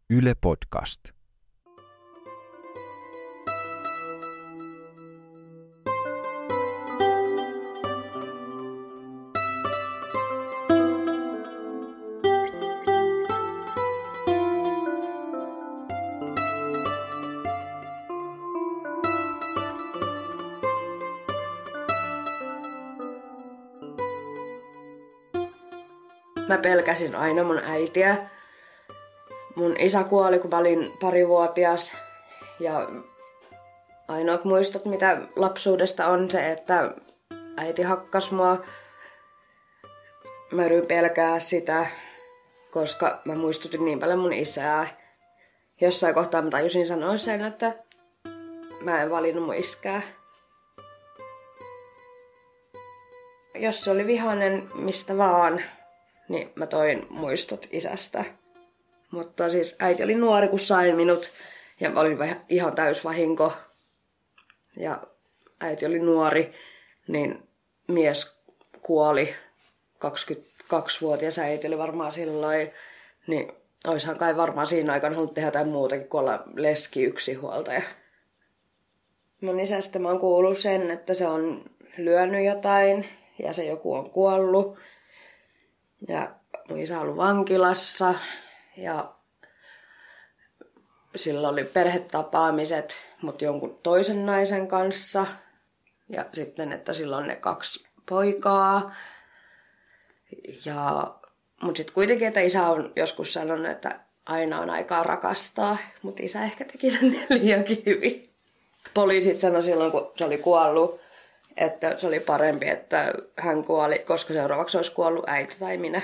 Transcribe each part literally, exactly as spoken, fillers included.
Yle Podcast. Mä pelkäsin aina mun äitiä. Mun isä kuoli, kun mä olin parivuotias. Ja ainoat muistot, mitä lapsuudesta on se, että äiti hakkas mua. Mä yritin pelkää sitä, koska mä muistutin niin paljon mun isää. Jossain kohtaa mä tajusin sanoa sen, että mä en valinnut mun iskää. Jos se oli vihainen mistä vaan, niin mä toin muistot isästä. Mutta siis äiti oli nuori, kun sain minut. Ja mä olin ihan täysvahinko. Ja äiti oli nuori, niin mies kuoli. kaksikymmentäkaksivuotias äiti oli varmaan silloin. Niin oishan kai varmaan siinä aikana halunnut tehdä jotain muutakin kuin olla leski yksinhuoltaja. Mun isästä mä oon kuullut sen, että se on lyönyt jotain ja se joku on kuollut. Ja mun isä on ollut vankilassa ja sillä oli perhetapaamiset, mutta jonkun toisen naisen kanssa. Ja sitten, että sillä on ne kaksi poikaa. Ja, mutta sitten kuitenkin, että isä on joskus sanonut, että aina on aikaa rakastaa, mutta isä ehkä teki sen liiankin hyvin. Poliisit sanoi silloin, kun se oli kuollut, että se oli parempi, että hän kuoli, koska seuraavaksi olisi kuollut äiti tai minä.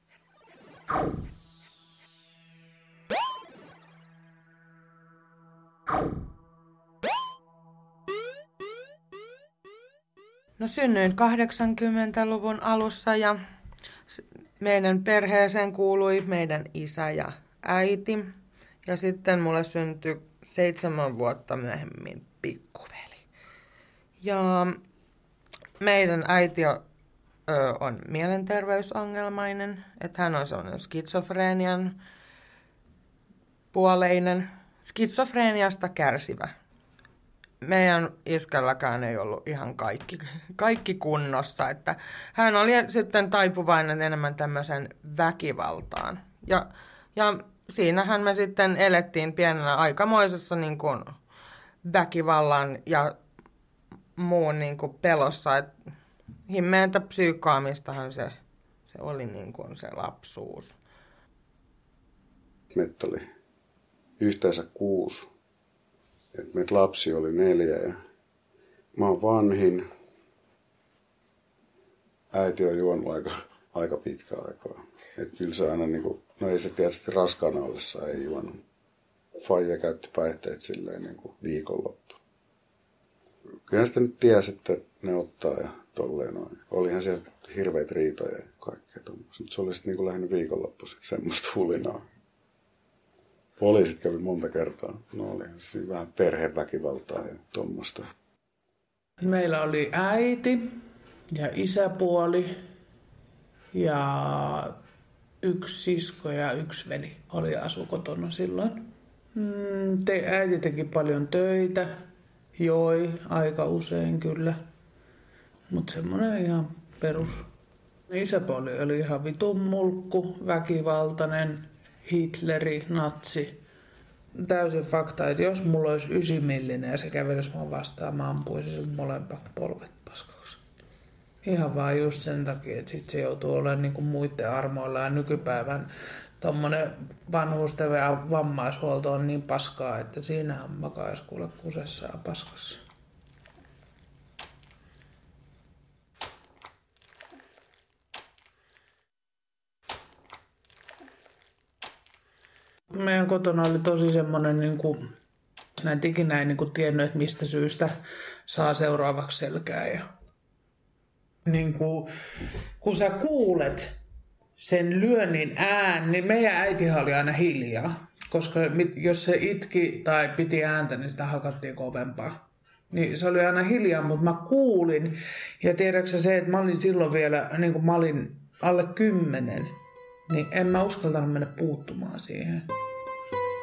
No synnyin kahdeksankymmentäluvun alussa ja meidän perheeseen kuului meidän isä ja äiti. Ja sitten mulle syntyi seitsemän vuotta myöhemmin pikkuveli. Ja meidän äiti on, ö, on mielenterveysongelmainen, että hän on sellainen skitsofreenian puoleinen, skitsofreeniasta kärsivä. Meidän iskälläkään ei ollut ihan kaikki, kaikki kunnossa, että hän oli sitten taipuvainen enemmän tämmöisen väkivaltaan. Ja, ja siinähän me sitten elettiin pienenä aikamoisessa niin kuin väkivallan ja muun niin kuin pelossa. Että himmeäntä psyykaamistahan se, se oli niin kuin se lapsuus. Meitä oli yhteensä kuusi. Et meitä lapsi oli neljä ja mä oon vanhin. Äiti on juonut aika, aika pitkä aikaa. Et kyllä se aina niinku, no ei se tietysti raskaana ollessa ei juonut. Faija käytti päihteet silleen niinku viikonloppu. Kyllähän sitä nyt tiesi, että ne ottaa ja tolleen noin. Olihan siellä hirveitä riitoja ja kaikkea tuommoista. Se oli sitten niinku lähinnä viikonloppuisin semmoista hulinaa. Poliisit kävi monta kertaa. No olihan siinä vähän perheväkivaltaa ja tuommoista. Meillä oli äiti ja isäpuoli ja yksi sisko ja yksi veli oli asu kotona silloin. Mm, te, äiti teki paljon töitä, joi aika usein kyllä, mutta semmoinen ihan perus. Isäpuoli oli ihan vitun mulkku, väkivaltainen, Hitleri, natsi. Täysin fakta, että jos mulla olisi ysimillinen ja se kävelisi mua vastaan, mä ampuisin sen molemmat polvet paskaksi. Ihan vaan just sen takia, että sit se joutuu olemaan niinku muiden armoilla ja nykypäivän tommonen vanhusten ja vammaishuolto on niin paskaa, että siinähän makaisi kuule kusessa ja paskassa. Meidän kotona oli tosi semmoinen, niin kuin, mä en ikinä ei niin kuin tiennyt, että mistä syystä saa seuraavaksi selkää. Ja, niin kuin, kun sä kuulet sen lyönnin ään, niin meidän äitihän oli aina hiljaa. Koska jos se itki tai piti ääntä, niin sitä hakattiin kovempaa. Niin se oli aina hiljaa, mutta mä kuulin. Ja tiedätkö se, että mä olin silloin vielä, niin kuin mä olin alle kymmenen, niin en mä uskaltanut mennä puuttumaan siihen.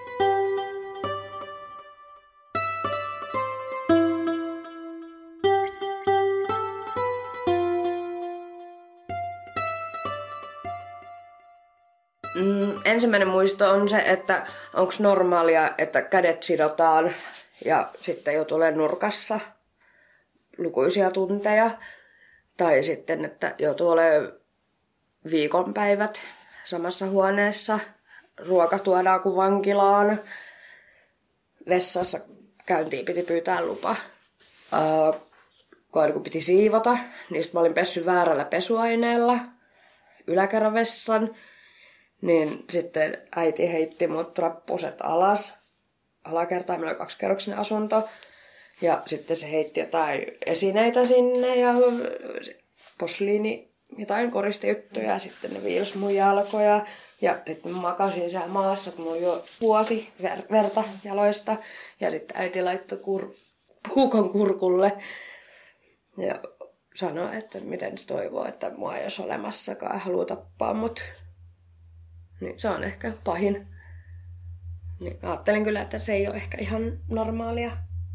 Mm, ensimmäinen muisto on se, että onko normaalia, että kädet sidotaan ja sitten jo tulee nurkassa lukuisia tunteja. Tai sitten, että joutuu olemaan viikonpäivät samassa huoneessa. Ruoka tuodaan kuin vankilaan. Vessassa käyntiin piti pyytää lupa. Uh, kun piti siivota, niin mä olin pessy väärällä pesuaineella yläkerran vessan. Niin sitten äiti heitti mut rappuset alas. Alakertaan meillä oli kaksikerroksinen asunto. Ja sitten se heitti jotain esineitä sinne ja posliini, jotain koristejuttuja ja sitten ne viilsi mun jalkoja. Ja sitten mä makasin siellä maassa, kun mulla jo vuosi ver- verta jaloista. Ja sitten äiti laittoi kur- puukon kurkulle ja sanoi, että miten se toivoo, että mua ei olisi olemassakaan ja haluaa tappaa mut. Niin se on ehkä pahin. Niin ajattelin kyllä, että se ei ole ehkä ihan normaalia.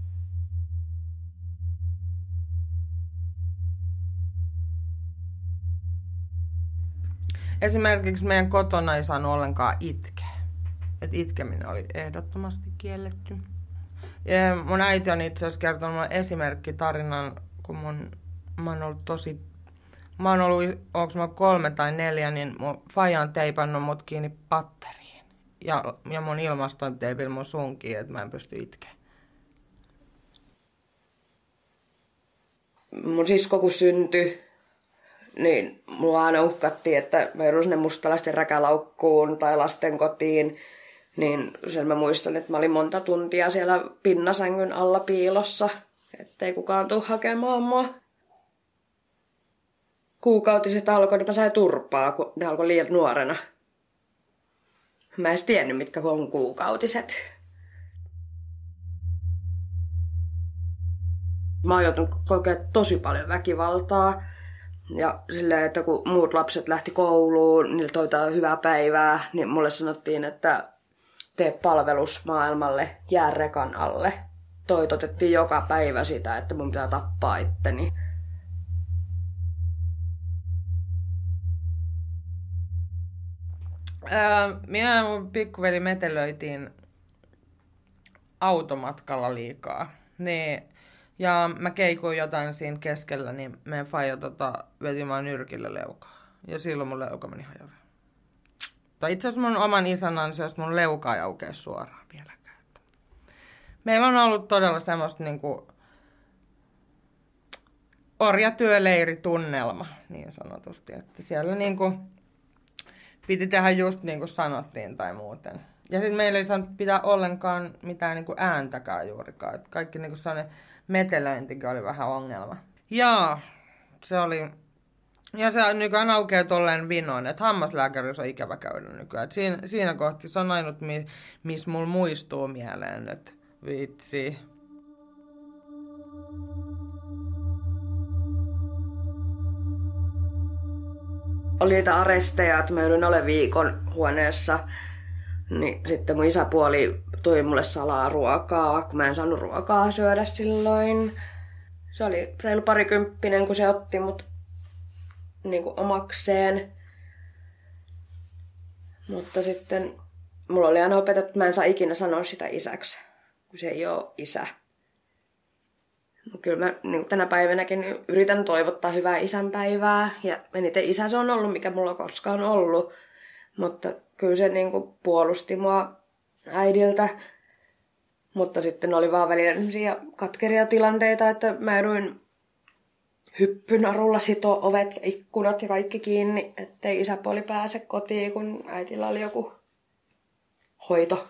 Esimerkiksi meidän kotona ei saanut ollenkaan itkeä. Et itkeminen oli ehdottomasti kielletty. Ja mun äiti on itse asiassa kertonut mulle esimerkkitarinan, kun mun, mä oon ollut tosi... Mä oon ollut, onko mä kolme tai neljä, niin mun faija on teipannut mut kiinni patteriin. Ja, ja mun ilmaston teipillä mun sunkiin, että mä en pysty itkeä. Mun sisko kun syntyi, niin mulla aina uhkattiin, että mä joudun sinne mustalaisten räkälaukkuun tai lasten kotiin. Niin sen mä muistan, että mä olin monta tuntia siellä pinnasängyn alla piilossa, ettei kukaan tule hakemaan mua. Kuukautiset alkoi, niin mä sain turpaa, kun ne alkoi liian nuorena. Mä en edes tiennyt, mitkä on kuukautiset. Mä oon joutunut kokea tosi paljon väkivaltaa. Ja silleen, että kun muut lapset lähti kouluun, niillä toivotaan hyvää päivää, niin mulle sanottiin, että tee palvelus maailmalle, jää rekan alle. Toitotettiin joka päivä sitä, että mun pitää tappaa itteni. Öö, minä ja mun pikkuveli metelöitiin automatkalla liikaa. Niin, ja mä keikuin jotain siinä keskellä, niin meidän faija tota, veti vaan nyrkillä leukaa. Ja silloin mun leuka meni hajalle. Itse asiassa mun oman isän ansiosta mun leuka ei aukea suoraan vieläkään. Meillä on ollut todella semmoista niinku orjatyöleiritunnelma, niin sanotusti. Että siellä niinku piti tehdä just niin kuin sanottiin tai muuten. Ja sitten meillä ei saanut pitää ollenkaan mitään niinku ääntäkään juurikaan. Et kaikki niinku sellainen metelöintikin oli vähän ongelma. Ja se oli... Ja se nykyään aukeaa tolleen vinoin, että hammaslääkärissä on ikävä käydä nykyään. Et siinä, siinä kohti se on ainut, mi, missä mulla muistuu mieleen, että vitsi. Oli niitä aresteja, että mä joudun olemaan viikon huoneessa. Niin sitten mun isäpuoli toi mulle salaa ruokaa, kun mä en saanut ruokaa syödä silloin. Se oli reilu parikymppinen, kun se otti mut niin kuin omakseen. Mutta sitten mulla oli aina opetettu, että mä en saa ikinä sanoa sitä isäksi, kun se ei ole isä. Kyllä mä niin tänä päivänäkin yritän toivottaa hyvää isänpäivää. Ja eniten isä se on ollut, mikä mulla on koskaan ollut. Mutta kyllä se niin kuin puolusti mua äidiltä. Mutta sitten oli vaan välillä katkeria tilanteita, että mä jouduin hyppynarulla sitoo ovet ja ikkunat ja kaikki kiinni, ettei isäpuoli pääse kotiin, kun äitillä oli joku hoito.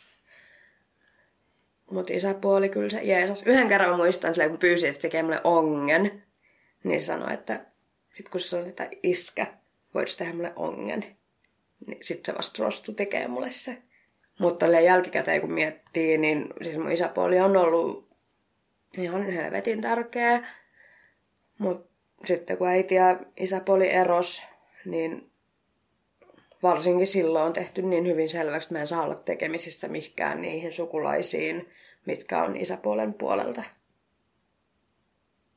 Mutta isäpuoli kyllä se jeesas. Yhden kerran muistan, kun pyysin, että tekee mulle ongen, niin sanoi, että sit kun se sanoi, että iskä, voisi tehdä mulle ongen, niin sit se vasta rostui tekee mulle se. Mutta jälkikäteen kun miettii, niin siis mun isäpuoli on ollut ihan helvetin tärkeä. Mutta sitten kun äiti ja isäpuoli eros, niin varsinkin silloin on tehty niin hyvin selväksi, että mä en saa olla tekemisissä mihinkään niihin sukulaisiin, mitkä on isäpuolen puolelta.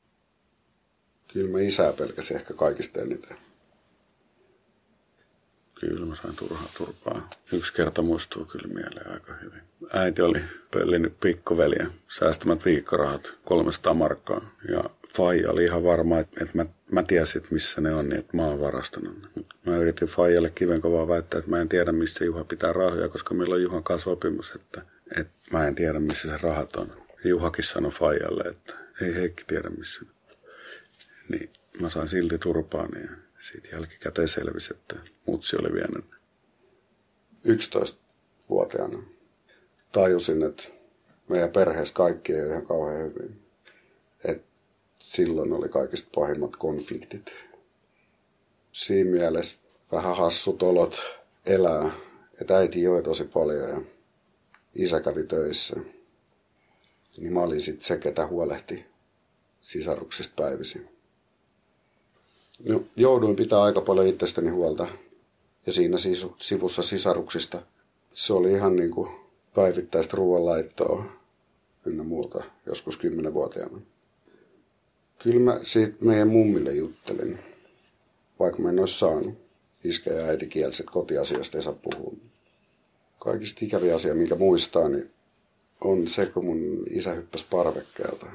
Kyllä mä isää pelkäsin ehkä kaikista eniten. Kyllä mä sain turhaa turpaa. Yksi kerta muistuu kyllä mieleen aika hyvin. Äiti oli pöllinyt pikkuveljen säästämät viikkorahat kolmesataa markkaa. Ja faija oli ihan varma, että, että mä, mä tiesin, että missä ne on, niin että mä oon varastanut ne. Mä yritin faijalle kivenkovaa väittää, että mä en tiedä, missä Juha pitää rahoja, koska meillä on Juhan kanssa sopimus, että, että mä en tiedä, missä se rahat on. Ja Juhakin sanoi faijalle, että ei Heikki tiedä, missä ne. Niin mä sain silti turpaani ja siitä jälkikäteen selvisi, että mutsi oli vienyt. yksitoistavuotiaana tajusin, että meidän perheessä kaikki ei ole ihan kauhean hyvin. Et silloin oli kaikista pahimmat konfliktit. Siinä mielessä vähän hassut olot elää. Että äiti joi tosi paljon ja isä kävi töissä. Niin mä olin sitten se, ketä huolehti sisaruksista päivisin. No, jouduin pitää aika paljon itsestäni huolta. Ja siinä sivussa sisaruksista se oli ihan niin kuin päivittäistä ruoanlaittoa ynnä muuta joskus kymmenvuotiaana. Kyllä mä siitä meidän mummille juttelin, vaikka mä en olisi saanut. Iskä ja äiti kielsi, että kotiasioista ei saa puhua. Kaikista ikäviä asia, minkä muistaa, niin on se, kun mun isä hyppäsi parvekkeelta.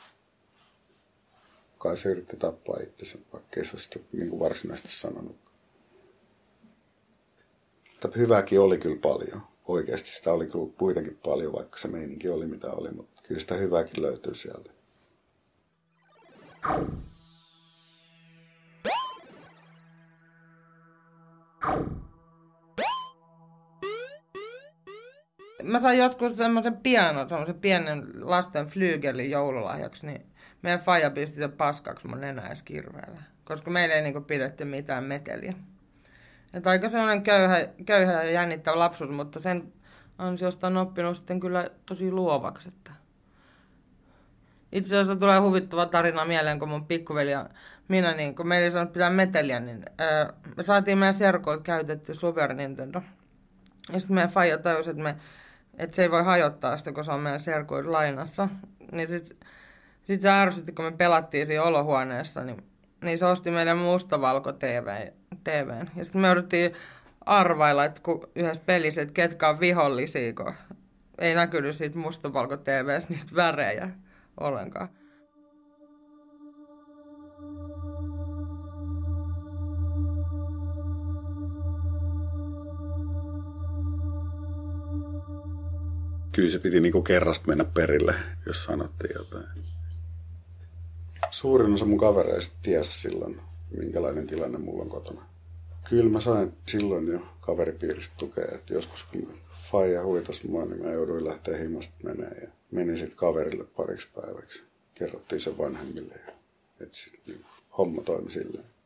Kai se yritti tappaa itsensä, vaikka ei se ole sitä niin kuin varsinaisesti sanonut. Mutta hyvääkin oli kyllä paljon. Oikeasti sitä oli kuitenkin paljon, vaikka se meininki oli mitä oli, mutta kyllä sitä hyvääkin löytyy sieltä. Mä sain joskus semmoisen pianon, semmoisen pienen lasten flyygelin joululahjaksi, niin meidän faija pisti sen paskaksi mun nenäis kirveellä, koska meillä ei niinku pidetty mitään meteliä. Että aika semmoinen köyhä, köyhä ja jännittävä lapsuus, mutta sen ansiosta on oppinut sitten kyllä tosi luovaksi. Että itse asiassa tulee huvittava tarina mieleen, kun mun pikkuveli ja minä, niin kun meillä ei saanut pitää meteliä, niin ää, me saatiin meidän serkoilta käytetty Super Nintendo. Ja sitten meidän faija tajusi, että, me, että se ei voi hajottaa sitä, kun se on meidän serkoilta lainassa. Niin sitten sit se ärsytti, kun me pelattiin siinä olohuoneessa, niin, niin se osti meille mustavalko-tvn. Ja sitten me jouduttiin arvailla, että kun yhdessä pelissä, että ketkä on vihollisia, kun ei näkynyt siitä mustavalko-tvstä niitä värejä ollenkaan. Kyllä se piti niinku kerrasta mennä perille, jos sanottiin jotain. Suurin osa mun kavereista tiesi silloin, minkälainen tilanne mulla on kotona. Kyllä mä sain silloin jo kaveripiiristä tukea, että joskus kun faija huitas mua, niin mä jouduin lähteä himasta menee ja menin sitten kaverille pariksi päiväksi. Kerrottiin sen vanhemmille ja että sit, niin, homma toimi silleen.